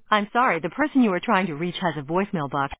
I'm sorry, the person you are trying to reach has a voicemail box.